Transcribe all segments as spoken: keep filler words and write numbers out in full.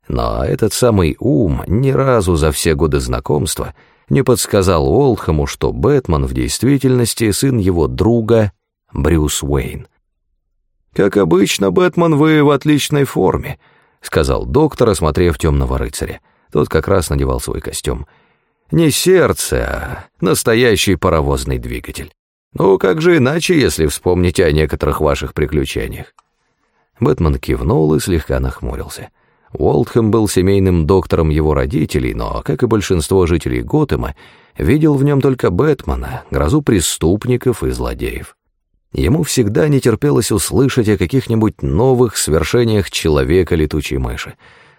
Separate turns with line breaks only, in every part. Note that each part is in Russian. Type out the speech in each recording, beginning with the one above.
Но этот самый ум ни разу за все годы знакомства не подсказал Уолтхэму, что Бэтмен в действительности сын его друга Брюс Уэйн. «Как обычно, Бэтмен, вы в отличной форме», — сказал доктор, осмотрев темного рыцаря. Тот как раз надевал свой костюм. «Не сердце, а настоящий паровозный двигатель. Ну, как же иначе, если вспомните о некоторых ваших приключениях?» Бэтмен кивнул и слегка нахмурился. Уолтхэм был семейным доктором его родителей, но, как и большинство жителей Готэма, видел в нем только Бэтмена, грозу преступников и злодеев. Ему всегда не терпелось услышать о каких-нибудь новых свершениях человека-летучей мыши.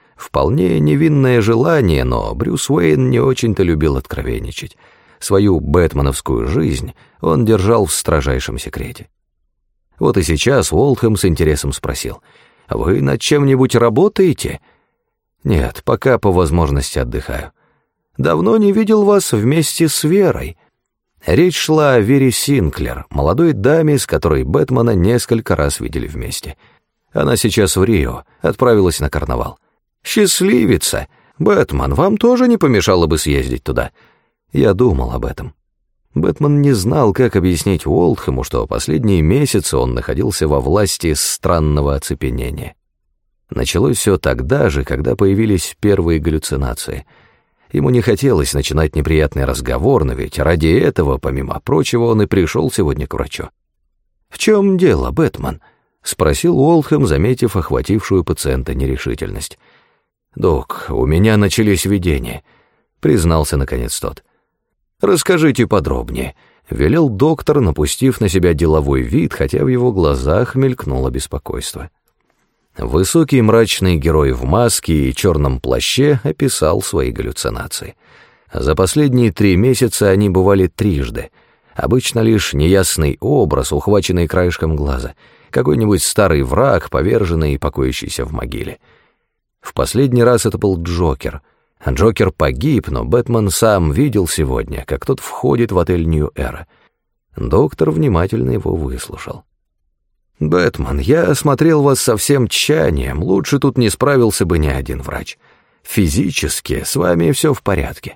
Вполне невинное желание, но Брюс Уэйн не очень-то любил откровенничать. Свою бэтменовскую жизнь он держал в строжайшем секрете. Вот и сейчас Уолтхэм с интересом спросил: «Вы над чем-нибудь работаете?» «Нет, пока по возможности отдыхаю. Давно не видел вас вместе с Верой». Речь шла о Вере Синклер, молодой даме, с которой Бэтмена несколько раз видели вместе. Она сейчас в Рио, отправилась на карнавал. «Счастливица! Бэтмен, вам тоже не помешало бы съездить туда?» Я думал об этом. Бэтмен не знал, как объяснить Уолтхэму, что последние месяцы он находился во власти странного оцепенения. Началось все тогда же, когда появились первые галлюцинации. Ему не хотелось начинать неприятный разговор, но ведь ради этого, помимо прочего, он и пришел сегодня к врачу. «В чем дело, Бэтмен?» — спросил Уолтхэм, заметив охватившую пациента нерешительность. «Док, у меня начались видения», — признался наконец тот. «Расскажите подробнее», — велел доктор, напустив на себя деловой вид, хотя в его глазах мелькнуло беспокойство. Высокий мрачный герой в маске и черном плаще описал свои галлюцинации. За последние три месяца они бывали трижды. Обычно лишь неясный образ, ухваченный краешком глаза, какой-нибудь старый враг, поверженный и покоящийся в могиле. В последний раз это был Джокер. Джокер погиб, но Бэтмен сам видел сегодня, как тот входит в отель Нью-Эра. Доктор внимательно его выслушал. «Бэтмен, я осмотрел вас со всем тщанием, лучше тут не справился бы ни один врач. Физически с вами все в порядке.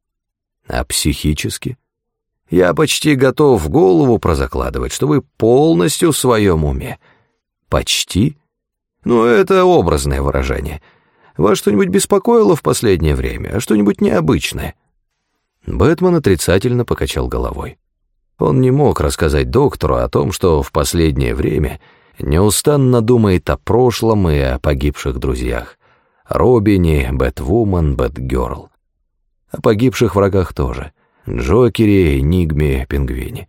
А психически? Я почти готов голову прозакладывать, что вы полностью в своем уме. Почти? Ну, это образное выражение. Вас что-нибудь беспокоило в последнее время, а что-нибудь необычное?» Бэтмен отрицательно покачал головой. Он не мог рассказать доктору о том, что в последнее время неустанно думает о прошлом и о погибших друзьях. Робине, Бэтвумен, Бэтгерл. О погибших врагах тоже. Джокере, Энигме, Пингвине.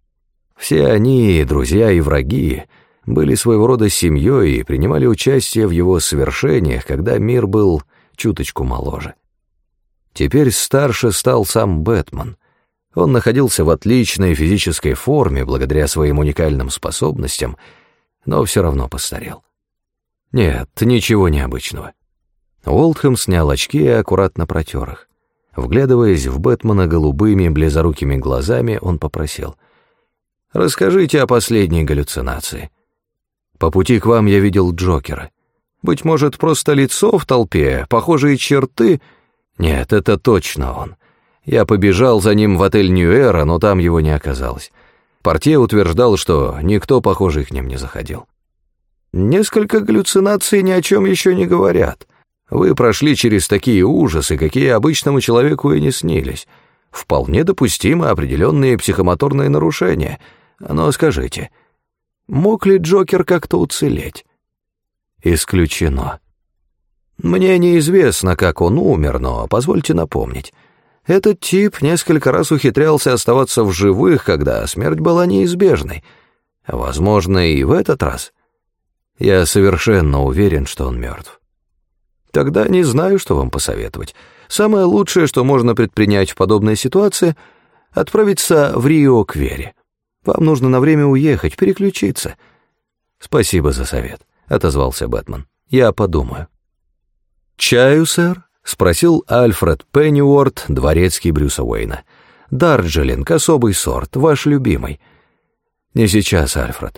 Все они, друзья и враги, были своего рода семьей и принимали участие в его свершениях, когда мир был чуточку моложе. Теперь старше стал сам Бэтмен. Он находился в отличной физической форме благодаря своим уникальным способностям, но все равно постарел. Нет, ничего необычного. Уолтхэм снял очки и аккуратно протер их. Вглядываясь в Бэтмена голубыми, близорукими глазами, он попросил: «Расскажите о последней галлюцинации. По пути к вам я видел Джокера. Быть может, просто лицо в толпе, похожие черты? Нет, это точно он. Я побежал за ним в отель Нью-Эра, но там его не оказалось. Портье утверждал, что никто похожий к ним не заходил. Несколько галлюцинаций ни о чем еще не говорят. Вы прошли через такие ужасы, какие обычному человеку и не снились. Вполне допустимы определенные психомоторные нарушения. Но скажите, мог ли Джокер как-то уцелеть?» «Исключено. Мне неизвестно, как он умер, но позвольте напомнить. Этот тип несколько раз ухитрялся оставаться в живых, когда смерть была неизбежной. Возможно, и в этот раз. Я совершенно уверен, что он мертв. Тогда не знаю, что вам посоветовать. Самое лучшее, что можно предпринять в подобной ситуации — отправиться в Рио к Вере. Вам нужно на время уехать, переключиться». «Спасибо за совет», — отозвался Бэтмен. «Я подумаю». «Чаю, сэр?» — спросил Альфред Пенниуорт, дворецкий Брюса Уэйна. «Дарджилинг, особый сорт, ваш любимый». «Не сейчас, Альфред.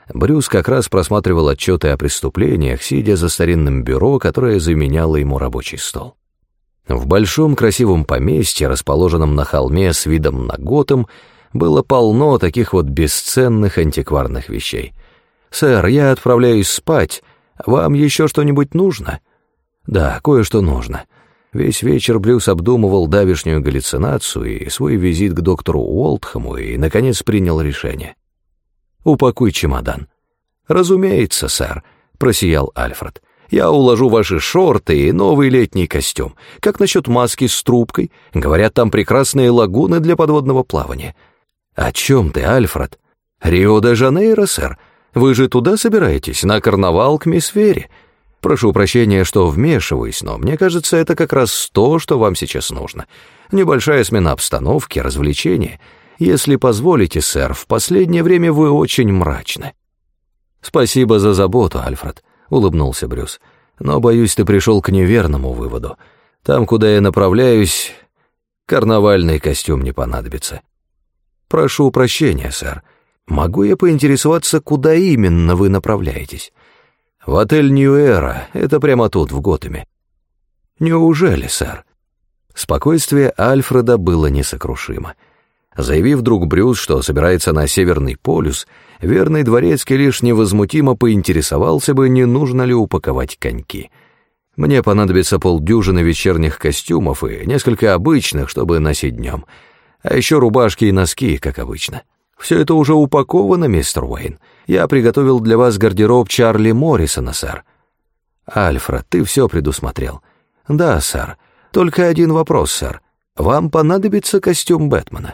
Брюс как раз просматривал отчеты о преступлениях, сидя за старинным бюро, которое заменяло ему рабочий стол. В большом красивом поместье, расположенном на холме с видом на Готэм, было полно таких вот бесценных антикварных вещей. «Сэр, я отправляюсь спать. Вам еще что-нибудь нужно?» «Да, кое-что нужно». Весь вечер Брюс обдумывал давешнюю галлюцинацию и свой визит к доктору Уолтхэму и, наконец, принял решение. «Упакуй чемодан». «Разумеется, сэр», — просиял Альфред. «Я уложу ваши шорты и новый летний костюм. Как насчет маски с трубкой? Говорят, там прекрасные лагуны для подводного плавания». «О чем ты, Альфред?» «Рио-де-Жанейро, сэр. Вы же туда собираетесь, на карнавал к мисс Вере? Прошу прощения, что вмешиваюсь, но мне кажется, это как раз то, что вам сейчас нужно. Небольшая смена обстановки, развлечения. Если позволите, сэр, в последнее время вы очень мрачны». «Спасибо за заботу, Альфред», — улыбнулся Брюс. «Но, боюсь, ты пришел к неверному выводу. Там, куда я направляюсь, карнавальный костюм не понадобится». «Прошу прощения, сэр. Могу я поинтересоваться, куда именно вы направляетесь?» «В отель Нью-Эра, это прямо тут, в Готэме». «Неужели, сэр?» Спокойствие Альфреда было несокрушимо. Заявив вдруг Брюс, что собирается на Северный полюс, верный дворецкий лишь невозмутимо поинтересовался бы, не нужно ли упаковать коньки. «Мне понадобится полдюжины вечерних костюмов и несколько обычных, чтобы носить днем, а еще рубашки и носки, как обычно». «Все это уже упаковано, мистер Уэйн. Я приготовил для вас гардероб Чарли Моррисона, сэр». «Альфред, ты все предусмотрел». «Да, сэр. Только один вопрос, сэр. Вам понадобится костюм Бэтмена?»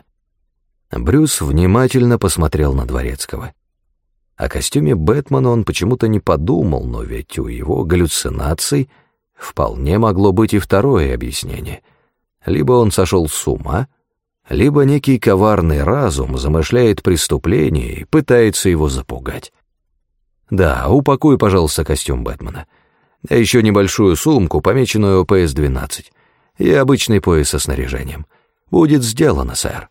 Брюс внимательно посмотрел на дворецкого. О костюме Бэтмена он почему-то не подумал, но ведь у его галлюцинаций вполне могло быть и второе объяснение. Либо он сошел с ума, либо некий коварный разум замышляет преступление и пытается его запугать. «Да, упакуй, пожалуйста, костюм Бэтмена. А еще небольшую сумку, помеченную Пэ Эс двенадцать, и обычный пояс со снаряжением. Будет сделано, сэр».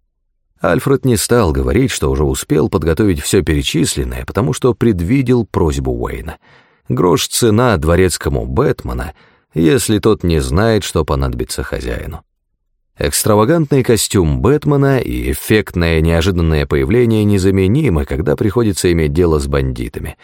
Альфред не стал говорить, что уже успел подготовить все перечисленное, потому что предвидел просьбу Уэйна. Грош цена дворецкому Бэтмена, если тот не знает, что понадобится хозяину. Экстравагантный костюм Бэтмена и эффектное неожиданное появление незаменимы, когда приходится иметь дело с бандитами.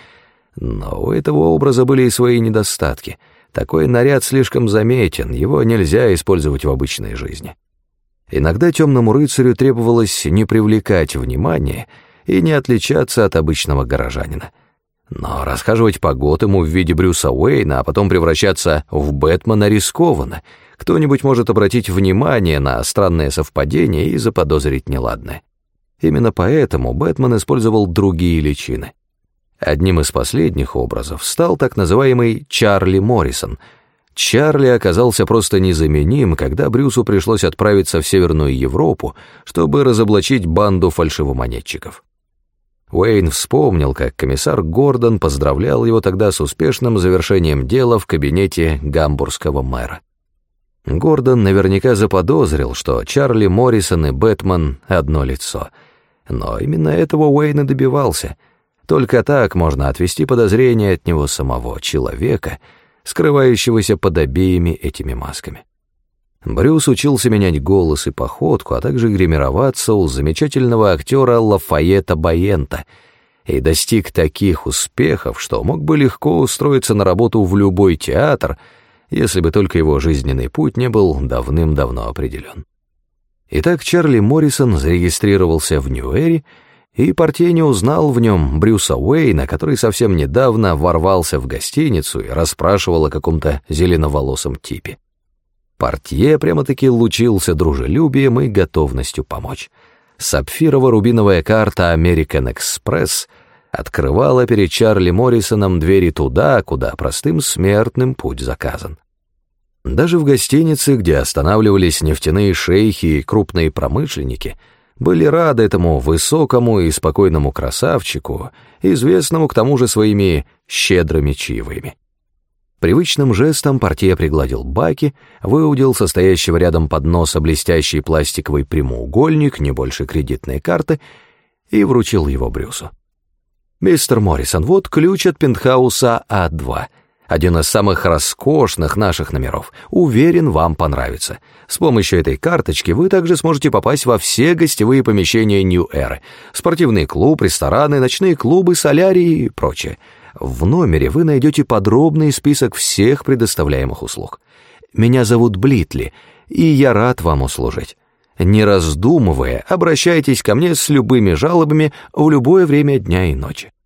Но у этого образа были и свои недостатки. Такой наряд слишком заметен, его нельзя использовать в обычной жизни. Иногда темному рыцарю требовалось не привлекать внимания и не отличаться от обычного горожанина. Но расхаживать по Готэну в виде Брюса Уэйна, а потом превращаться в Бэтмена рискованно. Кто-нибудь может обратить внимание на странное совпадение и заподозрить неладное. Именно поэтому Бэтмен использовал другие личины. Одним из последних образов стал так называемый Чарли Моррисон. Чарли оказался просто незаменим, когда Брюсу пришлось отправиться в Северную Европу, чтобы разоблачить банду фальшивомонетчиков. Уэйн вспомнил, как комиссар Гордон поздравлял его тогда с успешным завершением дела в кабинете гамбургского мэра. Гордон наверняка заподозрил, что Чарли Моррисон и Бэтмен — одно лицо. Но именно этого Уэйн и добивался. Только так можно отвести подозрения от него самого, человека, скрывающегося под обеими этими масками. Брюс учился менять голос и походку, а также гримироваться у замечательного актера Лафайета Байента и достиг таких успехов, что мог бы легко устроиться на работу в любой театр, если бы только его жизненный путь не был давным-давно определен. Итак, Чарли Моррисон зарегистрировался в Нью-Эре, и портье не узнал в нем Брюса Уэйна, который совсем недавно ворвался в гостиницу и расспрашивал о каком-то зеленоволосом типе. Портье прямо-таки лучился дружелюбием и готовностью помочь. Сапфирово-рубиновая карта American Express открывала перед Чарли Моррисоном двери туда, куда простым смертным путь заказан. Даже в гостинице, где останавливались нефтяные шейхи и крупные промышленники, были рады этому высокому и спокойному красавчику, известному к тому же своими щедрыми чаевыми. Привычным жестом портье пригладил баки, выудил со стоящего рядом подноса блестящий пластиковый прямоугольник, не больше кредитной карты, и вручил его Брюсу. Мистер Моррисон, вот ключ от пентхауса А два. Один из самых роскошных наших номеров. Уверен, вам понравится. С помощью этой карточки вы также сможете попасть во все гостевые помещения Нью-Эры. Спортивный клуб, рестораны, ночные клубы, солярии и прочее. В номере вы найдете подробный список всех предоставляемых услуг. Меня зовут Блитли, и я рад вам услужить. Не раздумывая, обращайтесь ко мне с любыми жалобами в любое время дня и ночи.